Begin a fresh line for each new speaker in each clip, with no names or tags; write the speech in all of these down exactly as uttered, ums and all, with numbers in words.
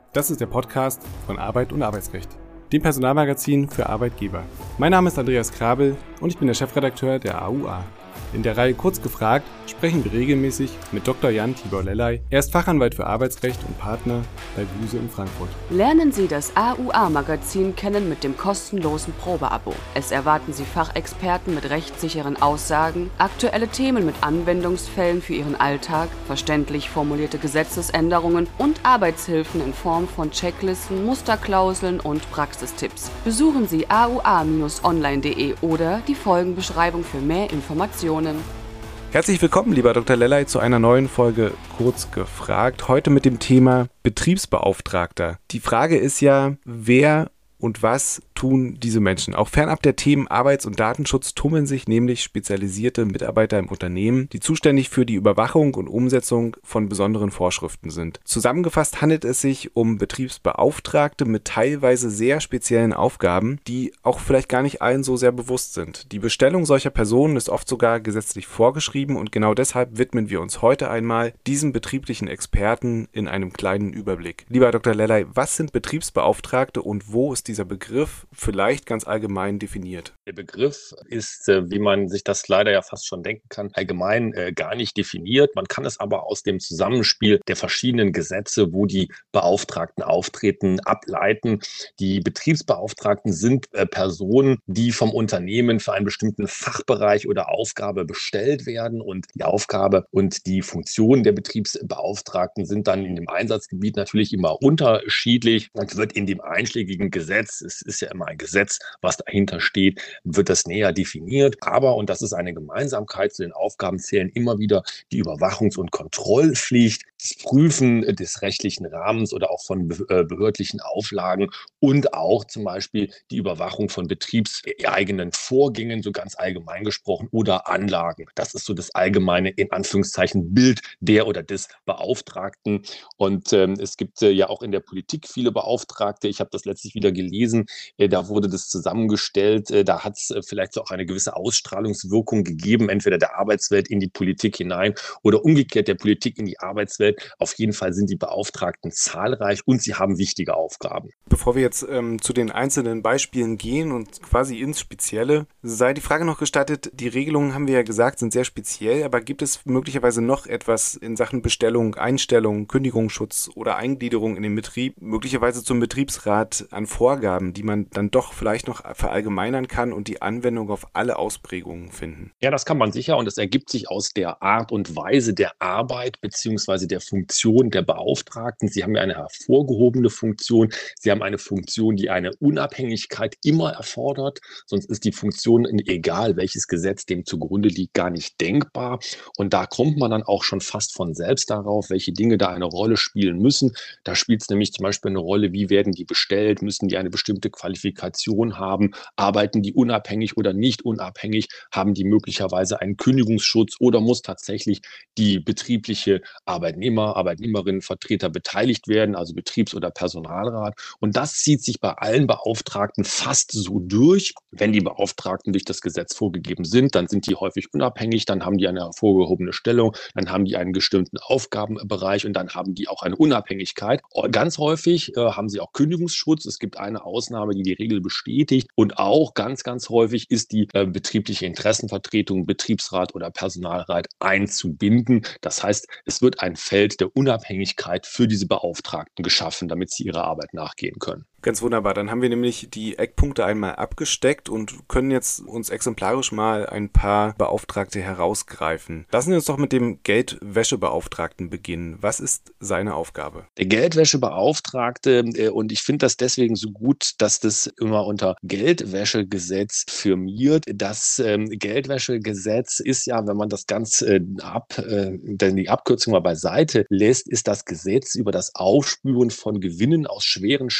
Das ist der Podcast von Arbeit und Arbeitsrecht, dem Personalmagazin für Arbeitgeber. Mein Name ist Andreas Krabel und ich bin der Chefredakteur der A U A. In der Reihe Kurz gefragt sprechen wir regelmäßig mit Doktor Jan Tibor Lellay. Er ist Fachanwalt für Arbeitsrecht und Partner bei Buse in Frankfurt.
Lernen Sie das A U A-Magazin kennen mit dem kostenlosen Probeabo. Es erwarten Sie Fachexperten mit rechtssicheren Aussagen, aktuelle Themen mit Anwendungsfällen für Ihren Alltag, verständlich formulierte Gesetzesänderungen und Arbeitshilfen in Form von Checklisten, Musterklauseln und Praxistipps. Besuchen Sie a u a Bindestrich online punkt de oder die Folgenbeschreibung für mehr Informationen.
Herzlich willkommen, lieber Doktor Lellay, zu einer neuen Folge Kurz gefragt. Heute mit dem Thema Betriebsbeauftragter. Die Frage ist ja, wer und was tun diese Menschen? Auch fernab der Themen Arbeits- und Datenschutz tummeln sich nämlich spezialisierte Mitarbeiter im Unternehmen, die zuständig für die Überwachung und Umsetzung von besonderen Vorschriften sind. Zusammengefasst handelt es sich um Betriebsbeauftragte mit teilweise sehr speziellen Aufgaben, die auch vielleicht gar nicht allen so sehr bewusst sind. Die Bestellung solcher Personen ist oft sogar gesetzlich vorgeschrieben und genau deshalb widmen wir uns heute einmal diesen betrieblichen Experten in einem kleinen Überblick. Lieber Doktor Lellay, was sind Betriebsbeauftragte und wo ist dieser Begriff vielleicht ganz allgemein definiert?
Der Begriff ist, äh, wie man sich das leider ja fast schon denken kann, allgemein äh, gar nicht definiert. Man kann es aber aus dem Zusammenspiel der verschiedenen Gesetze, wo die Beauftragten auftreten, ableiten. Die Betriebsbeauftragten sind äh, Personen, die vom Unternehmen für einen bestimmten Fachbereich oder Aufgabe bestellt werden, und die Aufgabe und die Funktion der Betriebsbeauftragten sind dann in dem Einsatzgebiet natürlich immer unterschiedlich und wird in dem einschlägigen Gesetz, es ist ja immer ein Gesetz, was dahinter steht, wird das näher definiert. Aber, und das ist eine Gemeinsamkeit, zu den Aufgaben zählen immer wieder die Überwachungs- und Kontrollpflicht, das Prüfen des rechtlichen Rahmens oder auch von behördlichen Auflagen und auch zum Beispiel die Überwachung von betriebseigenen Vorgängen, so ganz allgemein gesprochen, oder Anlagen. Das ist so das allgemeine, in Anführungszeichen, Bild der oder des Beauftragten. Und ähm, es gibt äh, ja auch in der Politik viele Beauftragte. Ich habe das letztlich wieder gelesen. Äh, da wurde das zusammengestellt. Äh, da hat es äh, vielleicht so auch eine gewisse Ausstrahlungswirkung gegeben, entweder der Arbeitswelt in die Politik hinein oder umgekehrt der Politik in die Arbeitswelt. Auf jeden Fall sind die Beauftragten zahlreich und sie haben wichtige Aufgaben.
Bevor wir jetzt ähm, zu den einzelnen Beispielen gehen und quasi ins Spezielle, sei die Frage noch gestattet, die Regelungen, haben wir ja gesagt, sind sehr speziell, aber gibt es möglicherweise noch etwas in Sachen Bestellung, Einstellung, Kündigungsschutz oder Eingliederung in den Betrieb, möglicherweise zum Betriebsrat an Vorgaben, die man dann doch vielleicht noch verallgemeinern kann und die Anwendung auf alle Ausprägungen finden?
Ja, das kann man sicher, und es ergibt sich aus der Art und Weise der Arbeit bzw. der Funktion der Beauftragten. Sie haben ja eine hervorgehobene Funktion. Sie haben eine Funktion, die eine Unabhängigkeit immer erfordert. Sonst ist die Funktion, egal welches Gesetz dem zugrunde liegt, gar nicht denkbar. Und da kommt man dann auch schon fast von selbst darauf, welche Dinge da eine Rolle spielen müssen. Da spielt es nämlich zum Beispiel eine Rolle, wie werden die bestellt, müssen die eine bestimmte Qualifikation haben, arbeiten die unabhängig oder nicht unabhängig, haben die möglicherweise einen Kündigungsschutz oder muss tatsächlich die betriebliche Arbeitnehmer, Arbeitnehmerinnenvertreter beteiligt werden, also Betriebs- oder Personalrat. Und das zieht sich bei allen Beauftragten fast so durch. Wenn die Beauftragten durch das Gesetz vorgegeben sind, dann sind die häufig unabhängig, dann haben die eine hervorgehobene Stellung, dann haben die einen bestimmten Aufgabenbereich und dann haben die auch eine Unabhängigkeit. Ganz häufig äh, haben sie auch Kündigungsschutz. Es gibt eine Ausnahme, die die Regel bestätigt, und auch ganz, ganz häufig ist die äh, betriebliche Interessenvertretung, Betriebsrat oder Personalrat einzubinden. Das heißt, es wird ein Feld der Unabhängigkeit für diese Beauftragten geschaffen, damit sie ihrer Arbeit nachgehen können.
Ganz wunderbar, dann haben wir nämlich die Eckpunkte einmal abgesteckt und können jetzt uns exemplarisch mal ein paar Beauftragte herausgreifen. Lassen wir uns doch mit dem Geldwäschebeauftragten beginnen. Was ist seine Aufgabe?
Der Geldwäschebeauftragte, äh, und ich finde das deswegen so gut, dass das immer unter Geldwäschegesetz firmiert. Das ähm, Geldwäschegesetz ist ja, wenn man das ganz äh, ab, äh, denn die Abkürzung mal beiseite lässt, ist das Gesetz über das Aufspüren von Gewinnen aus schweren Straftaten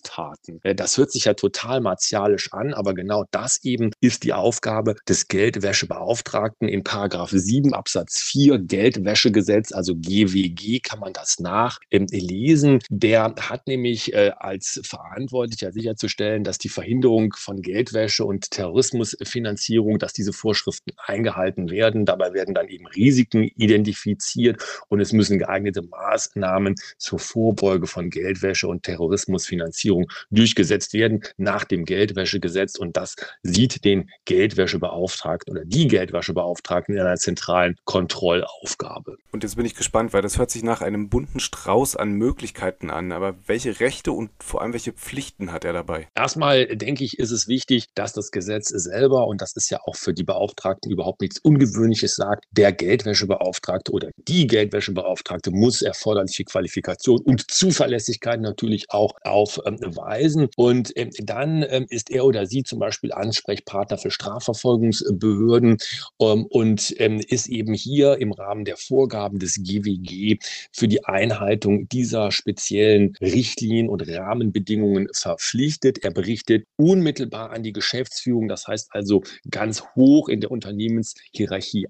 Straftaten. Das hört sich ja total martialisch an, aber genau das eben ist die Aufgabe des Geldwäschebeauftragten in Paragraph sieben Absatz vier Geldwäschegesetz, also G W G kann man das nachlesen. Der hat nämlich äh, als Verantwortlicher sicherzustellen, dass die Verhinderung von Geldwäsche und Terrorismusfinanzierung, dass diese Vorschriften eingehalten werden. Dabei werden dann eben Risiken identifiziert und es müssen geeignete Maßnahmen zur Vorbeuge von Geldwäsche und Terrorismusfinanzierung durchgesetzt werden nach dem Geldwäschegesetz. Und das sieht den Geldwäschebeauftragten oder die Geldwäschebeauftragten in einer zentralen Kontrollaufgabe.
Und jetzt bin ich gespannt, weil das hört sich nach einem bunten Strauß an Möglichkeiten an. Aber welche Rechte und vor allem welche Pflichten hat er dabei?
Erstmal denke ich, ist es wichtig, dass das Gesetz selber, und das ist ja auch für die Beauftragten überhaupt nichts Ungewöhnliches, sagt, der Geldwäschebeauftragte oder die Geldwäschebeauftragte muss erforderliche Qualifikation und Zuverlässigkeit natürlich auch aufweisen. Und ähm, dann ähm, ist er oder sie zum Beispiel Ansprechpartner für Strafverfolgungsbehörden ähm, und ähm, ist eben hier im Rahmen der Vorgaben des G W G für die Einhaltung dieser speziellen Richtlinien und Rahmenbedingungen verpflichtet. Er berichtet unmittelbar an die Geschäftsführung, das heißt also ganz hoch in der Unternehmenshierarchie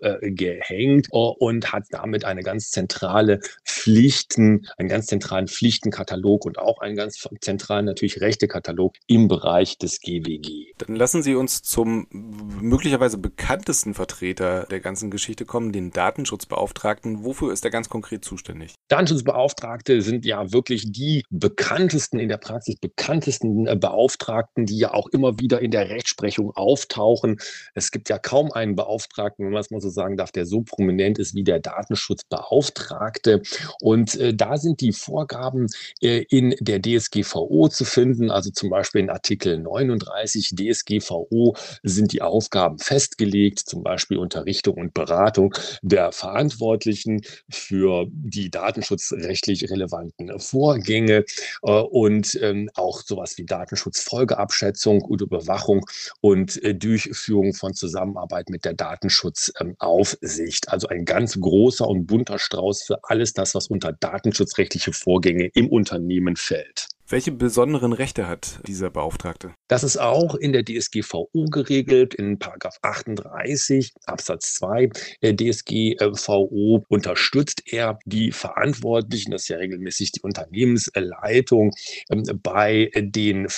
aufgehängt äh, und hat damit eine ganz zentrale Pflichten, einen ganz zentralen Pflichtenkatalog und auch einen ganz zentralen natürlich Rechtekatalog im Bereich des G W G.
Dann lassen Sie uns zum möglicherweise bekanntesten Vertreter der ganzen Geschichte kommen, den Datenschutzbeauftragten. Wofür ist er ganz konkret zuständig?
Datenschutzbeauftragte sind ja wirklich die bekanntesten, in der Praxis bekanntesten Beauftragten, die ja auch immer wieder in der Rechtsprechung auftauchen. Es gibt ja kaum einen Beauftragten, wenn man es mal so sagen darf, der so prominent ist wie der Datenschutzbeauftragte. Und äh, da sind die Vorgaben äh, in der D S G V O zu finden, also zum Beispiel in Artikel neununddreißig D S G V O sind die Aufgaben festgelegt, zum Beispiel Unterrichtung und Beratung der Verantwortlichen für die datenschutzrechtlich relevanten Vorgänge äh, und ähm, auch sowas wie Datenschutzfolgeabschätzung und Überwachung und äh, Durchführung von Zusammenarbeit mit der Datenschutzaufsicht. Also ein ganz großer und bunter Strauß für alles das, was unter datenschutzrechtliche Vorgänge im Unternehmen fällt.
Welche besonderen Rechte hat dieser Beauftragte?
Das ist auch in der D S G V O geregelt, in Paragraph achtunddreißig Absatz zwei der D S G V O unterstützt er die Verantwortlichen, das ist ja regelmäßig die Unternehmensleitung, bei den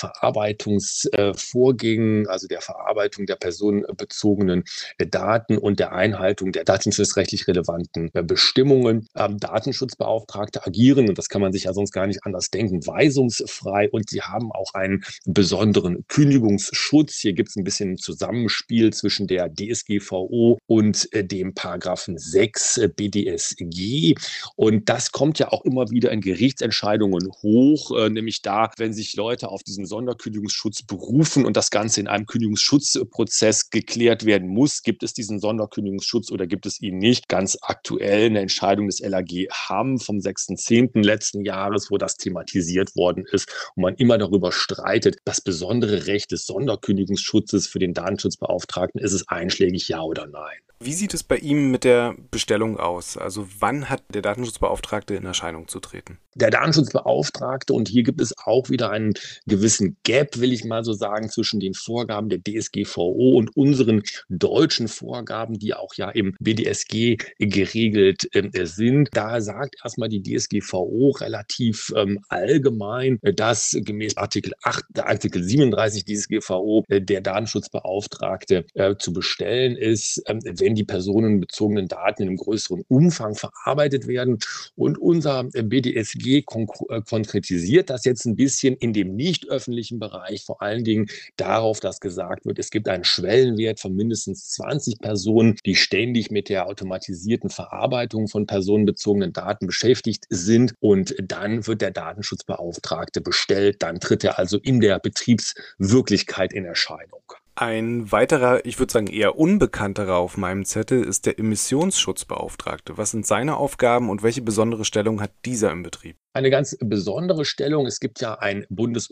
Verarbeitungsvorgängen, also der Verarbeitung der personenbezogenen Daten und der Einhaltung der datenschutzrechtlich relevanten Bestimmungen. Datenschutzbeauftragte agieren, und das kann man sich ja sonst gar nicht anders denken, weisungsfrei, und sie haben auch einen besonderen Kündigungsschutz. Hier gibt es ein bisschen ein Zusammenspiel zwischen der D S G V O und äh, dem Paragraphen sechs äh, B D S G. Und das kommt ja auch immer wieder in Gerichtsentscheidungen hoch, äh, nämlich da, wenn sich Leute auf diesen Sonderkündigungsschutz berufen und das Ganze in einem Kündigungsschutzprozess geklärt werden muss, gibt es diesen Sonderkündigungsschutz oder gibt es ihn nicht. Ganz aktuell eine Entscheidung des L A G Hamm vom sechsten zehnten letzten Jahres, wo das thematisiert worden ist und man immer darüber streitet, das besondere Recht des Sonderkündigungsschutzes für den Datenschutzbeauftragten, ist es einschlägig, ja oder nein?
Wie sieht es bei ihm mit der Bestellung aus? Also wann hat der Datenschutzbeauftragte in Erscheinung zu treten?
Der Datenschutzbeauftragte, und hier gibt es auch wieder einen gewissen Gap, will ich mal so sagen, zwischen den Vorgaben der D S G V O und unseren deutschen Vorgaben, die auch ja im B D S G geregelt äh, sind. Da sagt erstmal die D S G V O relativ ähm, allgemein, dass gemäß Artikel acht, Artikel siebenunddreißig D S G V O äh, der Datenschutzbeauftragte äh, zu bestellen ist, äh, wenn die personenbezogenen Daten in einem größeren Umfang verarbeitet werden. Und unser B D S G konkretisiert das jetzt ein bisschen in dem nicht öffentlichen Bereich, vor allen Dingen darauf, dass gesagt wird, es gibt einen Schwellenwert von mindestens zwanzig Personen, die ständig mit der automatisierten Verarbeitung von personenbezogenen Daten beschäftigt sind. Und dann wird der Datenschutzbeauftragte bestellt. Dann tritt er also in der Betriebswirklichkeit in Erscheinung.
Ein weiterer, ich würde sagen eher unbekannterer auf meinem Zettel ist der Emissionsschutzbeauftragte. Was sind seine Aufgaben und welche besondere Stellung hat dieser im Betrieb?
Eine ganz besondere Stellung. Es gibt ja ein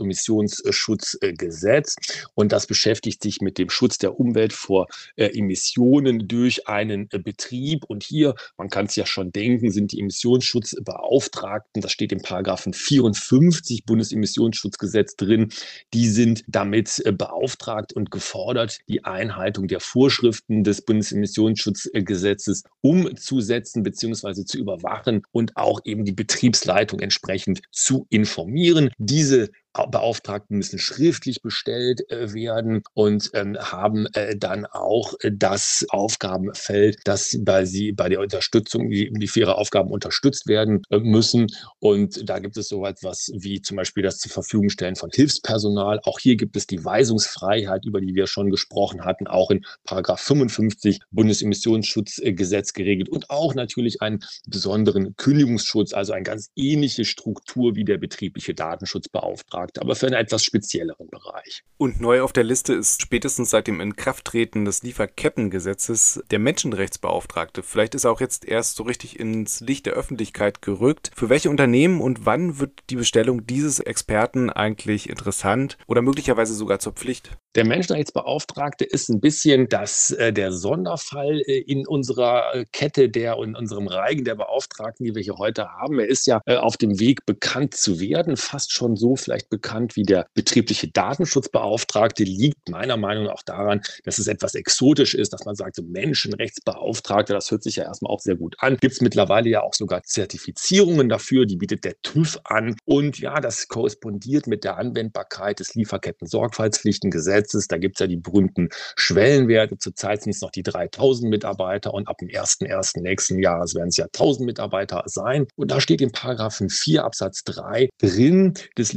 Bundesemissionsschutzgesetz und das beschäftigt sich mit dem Schutz der Umwelt vor äh, Emissionen durch einen äh, Betrieb. Und hier, man kann es ja schon denken, sind die Emissionsschutzbeauftragten, das steht im Paragraphen vierundfünfzig Bundesemissionsschutzgesetz drin, die sind damit äh, beauftragt und gefordert, die Einhaltung der Vorschriften des Bundesemissionsschutzgesetzes umzusetzen bzw. zu überwachen und auch eben die Betriebsleitung entsprechend zu informieren. Diese Beauftragten müssen schriftlich bestellt äh, werden und ähm, haben äh, dann auch äh, das Aufgabenfeld, dass bei sie bei der Unterstützung, die, die für ihre Aufgaben unterstützt werden äh, müssen. Und da gibt es so etwas wie zum Beispiel das zur Verfügung stellen von Hilfspersonal. Auch hier gibt es die Weisungsfreiheit, über die wir schon gesprochen hatten, auch in Paragraph fünfundfünfzig Bundesemissionsschutzgesetz geregelt und auch natürlich einen besonderen Kündigungsschutz, also eine ganz ähnliche Struktur wie der betriebliche Datenschutzbeauftragte, aber für einen etwas spezielleren Bereich.
Und neu auf der Liste ist spätestens seit dem Inkrafttreten des Lieferkettengesetzes der Menschenrechtsbeauftragte. Vielleicht ist er auch jetzt erst so richtig ins Licht der Öffentlichkeit gerückt. Für welche Unternehmen und wann wird die Bestellung dieses Experten eigentlich interessant oder möglicherweise sogar zur Pflicht?
Der Menschenrechtsbeauftragte ist ein bisschen das, äh, der Sonderfall äh, in unserer äh, Kette der in unserem Reigen der Beauftragten, die wir hier heute haben. Er ist ja äh, auf dem Weg, bekannt zu werden, fast schon so vielleicht bekannt wie der betriebliche Datenschutzbeauftragte, liegt meiner Meinung nach auch daran, dass es etwas exotisch ist, dass man sagt, so Menschenrechtsbeauftragter, das hört sich ja erstmal auch sehr gut an. Gibt es mittlerweile ja auch sogar Zertifizierungen dafür, die bietet der TÜV an. Und ja, das korrespondiert mit der Anwendbarkeit des Lieferketten-Sorgfaltspflichtengesetzes. Da gibt es ja die berühmten Schwellenwerte. Zurzeit sind es noch die dreitausend Mitarbeiter und ab dem ersten ersten nächsten Jahres werden es ja tausend Mitarbeiter sein. Und da steht in Paragraphen vier Absatz drei drin des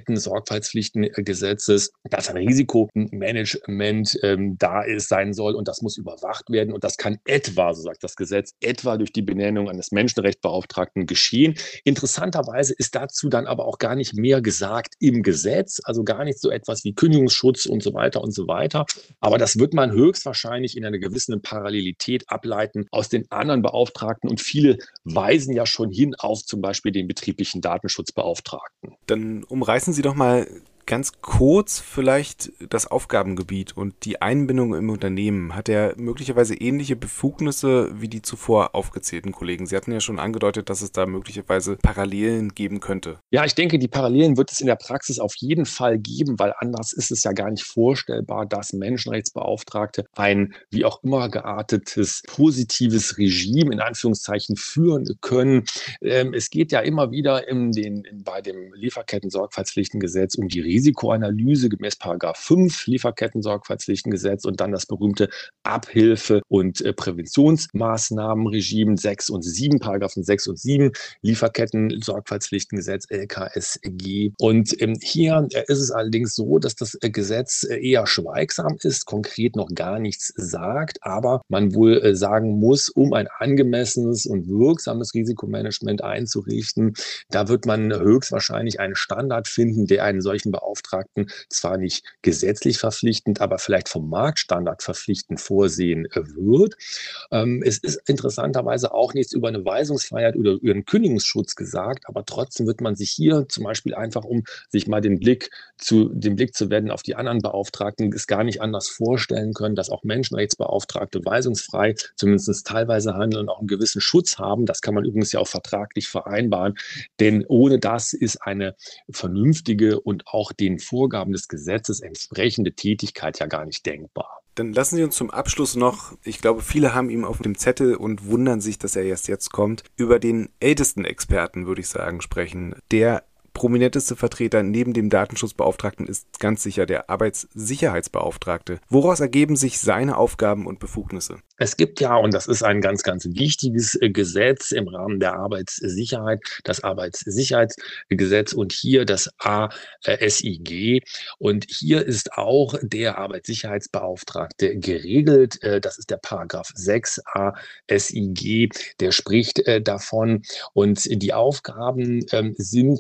Lieferketten-Sorgfaltspflichtengesetzes, dass ein Risikomanagement ähm, da ist, sein soll und das muss überwacht werden. Und das kann etwa, so sagt das Gesetz, etwa durch die Benennung eines Menschenrechtsbeauftragten geschehen. Interessanterweise ist dazu dann aber auch gar nicht mehr gesagt im Gesetz, also gar nicht so etwas wie Kündigungsschutz und so weiter und so weiter. Aber das wird man höchstwahrscheinlich in einer gewissen Parallelität ableiten aus den anderen Beauftragten und viele weisen ja schon hin auf zum Beispiel den betrieblichen Datenschutzbeauftragten.
Dann umreißen Sie doch mal ganz kurz vielleicht das Aufgabengebiet und die Einbindung im Unternehmen. Hat er möglicherweise ähnliche Befugnisse wie die zuvor aufgezählten Kollegen? Sie hatten ja schon angedeutet, dass es da möglicherweise Parallelen geben könnte.
Ja, ich denke, die Parallelen wird es in der Praxis auf jeden Fall geben, weil anders ist es ja gar nicht vorstellbar, dass Menschenrechtsbeauftragte ein wie auch immer geartetes positives Regime in Anführungszeichen führen können. Ähm, es geht ja immer wieder in den, in, bei dem Lieferketten-Sorgfaltspflichtengesetz um die Risikoanalyse gemäß Paragraph fünf Lieferketten-Sorgfaltspflichtengesetz und dann das berühmte Abhilfe- und äh, Präventionsmaßnahmenregime sechs und sieben, Paragraphen sechs und sieben Lieferketten-Sorgfaltspflichtengesetz L K S G. Und ähm, hier äh, ist es allerdings so, dass das äh, Gesetz äh, eher schweigsam ist, konkret noch gar nichts sagt, aber man wohl äh, sagen muss, um ein angemessenes und wirksames Risikomanagement einzurichten, da wird man höchstwahrscheinlich einen Standard finden, der einen solchen Beauftragten zwar nicht gesetzlich verpflichtend, aber vielleicht vom Marktstandard verpflichtend vorsehen wird. Ähm, es ist interessanterweise auch nichts über eine Weisungsfreiheit oder über einen Kündigungsschutz gesagt, aber trotzdem wird man sich hier zum Beispiel einfach, um sich mal den Blick zu, den Blick zu wenden auf die anderen Beauftragten, es gar nicht anders vorstellen können, dass auch Menschenrechtsbeauftragte weisungsfrei zumindest teilweise handeln und auch einen gewissen Schutz haben. Das kann man übrigens ja auch vertraglich vereinbaren, denn ohne das ist eine vernünftige und auch den Vorgaben des Gesetzes entsprechende Tätigkeit ja gar nicht denkbar.
Dann lassen Sie uns zum Abschluss noch, ich glaube, viele haben ihn auf dem Zettel und wundern sich, dass er erst jetzt kommt, über den ältesten Experten, würde ich sagen, sprechen. Der prominenteste Vertreter neben dem Datenschutzbeauftragten ist ganz sicher der Arbeitssicherheitsbeauftragte. Woraus ergeben sich seine Aufgaben und Befugnisse?
Es gibt ja, und das ist ein ganz, ganz wichtiges Gesetz im Rahmen der Arbeitssicherheit, das Arbeitssicherheitsgesetz und hier das A S I G. Und hier ist auch der Arbeitssicherheitsbeauftragte geregelt. Das ist der Paragraph sechs A S I G, der spricht davon. Und die Aufgaben sind, das kann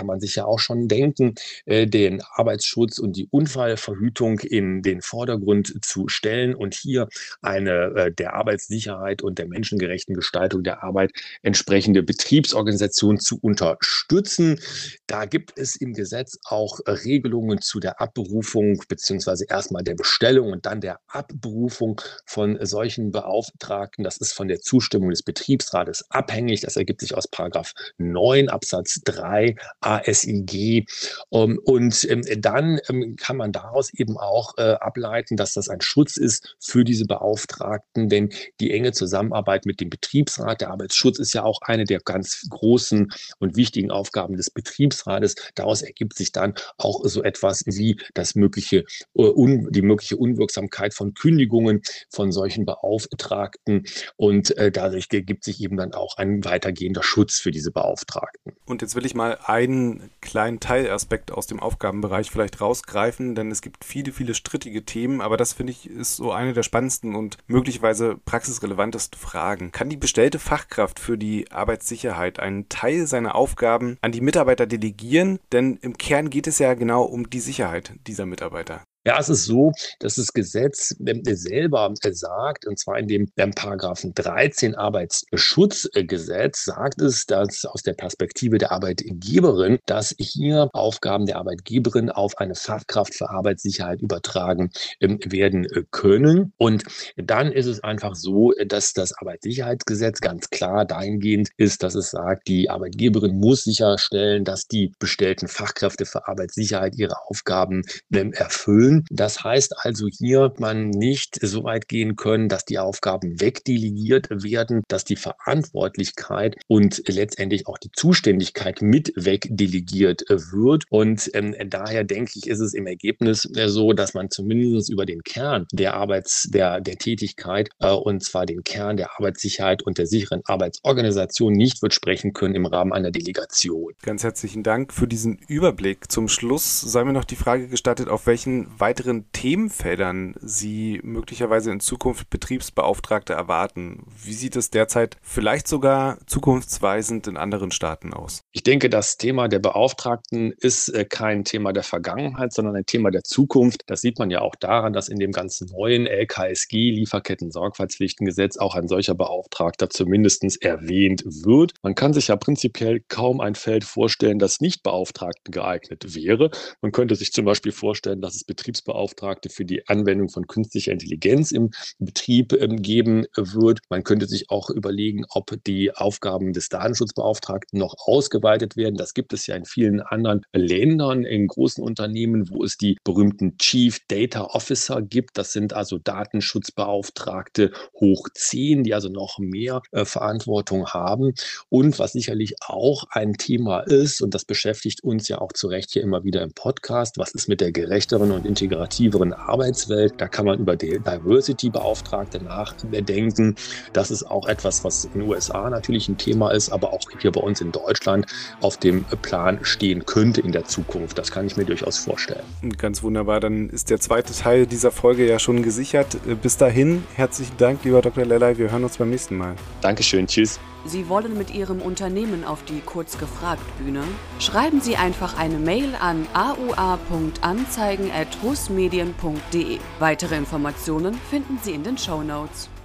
man sich ja auch schon denken, äh, den Arbeitsschutz und die Unfallverhütung in den Vordergrund zu stellen und hier eine äh, der Arbeitssicherheit und der menschengerechten Gestaltung der Arbeit entsprechende Betriebsorganisation zu unterstützen. Da gibt es im Gesetz auch äh, Regelungen zu der Abberufung beziehungsweise erstmal der Bestellung und dann der Abberufung von solchen Beauftragten. Das ist von der Zustimmung des Betriebsrates abhängig. Das ergibt sich aus Paragraph neun Absatz drei A S I G. Um, und ähm, dann ähm, kann man daraus eben auch äh, ableiten, dass das ein Schutz ist für diese Beauftragten, denn die enge Zusammenarbeit mit dem Betriebsrat, der Arbeitsschutz ist ja auch eine der ganz großen und wichtigen Aufgaben des Betriebsrates. Daraus ergibt sich dann auch so etwas wie das mögliche, äh, un, die mögliche Unwirksamkeit von Kündigungen von solchen Beauftragten und äh, dadurch ergibt sich eben dann auch ein weitergehender Schutz für diese Beauftragten.
Und jetzt will ich mal einen kleinen Teilaspekt aus dem Aufgabenbereich vielleicht rausgreifen, denn es gibt viele, viele strittige Themen, aber das finde ich ist so eine der spannendsten und möglicherweise praxisrelevantesten Fragen. Kann die bestellte Fachkraft für die Arbeitssicherheit einen Teil seiner Aufgaben an die Mitarbeiter delegieren? Denn im Kern geht es ja genau um die Sicherheit dieser Mitarbeiter.
Ja, es ist so, dass das Gesetz äh, selber äh, sagt, und zwar in dem ähm, Paragraphen dreizehn Arbeitsschutzgesetz, sagt es, dass aus der Perspektive der Arbeitgeberin, dass hier Aufgaben der Arbeitgeberin auf eine Fachkraft für Arbeitssicherheit übertragen ähm, werden äh, können. Und dann ist es einfach so, dass das Arbeitssicherheitsgesetz ganz klar dahingehend ist, dass es sagt, die Arbeitgeberin muss sicherstellen, dass die bestellten Fachkräfte für Arbeitssicherheit ihre Aufgaben ähm, erfüllen. Das heißt also, hier man nicht so weit gehen können, dass die Aufgaben wegdelegiert werden, dass die Verantwortlichkeit und letztendlich auch die Zuständigkeit mit wegdelegiert wird. Und ähm, daher denke ich, ist es im Ergebnis äh, so, dass man zumindest über den Kern der Arbeits, der, der Tätigkeit, äh, und zwar den Kern der Arbeitssicherheit und der sicheren Arbeitsorganisation nicht wird sprechen können im Rahmen einer Delegation.
Ganz herzlichen Dank für diesen Überblick. Zum Schluss sei mir noch die Frage gestattet, auf welchen weiteren Themenfeldern Sie möglicherweise in Zukunft Betriebsbeauftragte erwarten. Wie sieht es derzeit vielleicht sogar zukunftsweisend in anderen Staaten aus?
Ich denke, das Thema der Beauftragten ist äh, kein Thema der Vergangenheit, sondern ein Thema der Zukunft. Das sieht man ja auch daran, dass in dem ganzen neuen L K S G, Lieferketten-Sorgfaltspflichtengesetz, auch ein solcher Beauftragter zumindest erwähnt wird. Man kann sich ja prinzipiell kaum ein Feld vorstellen, das nicht Beauftragten geeignet wäre. Man könnte sich zum Beispiel vorstellen, dass es Betriebsbeauftragte für die Anwendung von künstlicher Intelligenz im Betrieb ähm, geben wird. Man könnte sich auch überlegen, ob die Aufgaben des Datenschutzbeauftragten noch ausgeweitet werden. Das gibt es ja in vielen anderen Ländern, in großen Unternehmen, wo es die berühmten Chief Data Officer gibt. Das sind also Datenschutzbeauftragte hoch zehn, die also noch mehr äh, Verantwortung haben. Und was sicherlich auch ein Thema ist, und das beschäftigt uns ja auch zu Recht hier immer wieder im Podcast, was ist mit der gerechteren und integrativeren Arbeitswelt? Da kann man über die Diversity-Beauftragte nachdenken. Das ist auch etwas, was in den U S A natürlich ein Thema ist, aber auch hier bei uns in Deutschland auf dem Plan stehen könnte in der Zukunft. Das kann ich mir durchaus vorstellen.
Ganz wunderbar. Dann ist der zweite Teil dieser Folge ja schon gesichert. Bis dahin, herzlichen Dank, lieber Doktor Lellay. Wir hören uns beim nächsten Mal.
Dankeschön. Tschüss.
Sie wollen mit Ihrem Unternehmen auf die Kurzgefragt-Bühne? Schreiben Sie einfach eine Mail an a u a punkt anzeigen at husmedien punkt de. Weitere Informationen finden Sie in den Shownotes.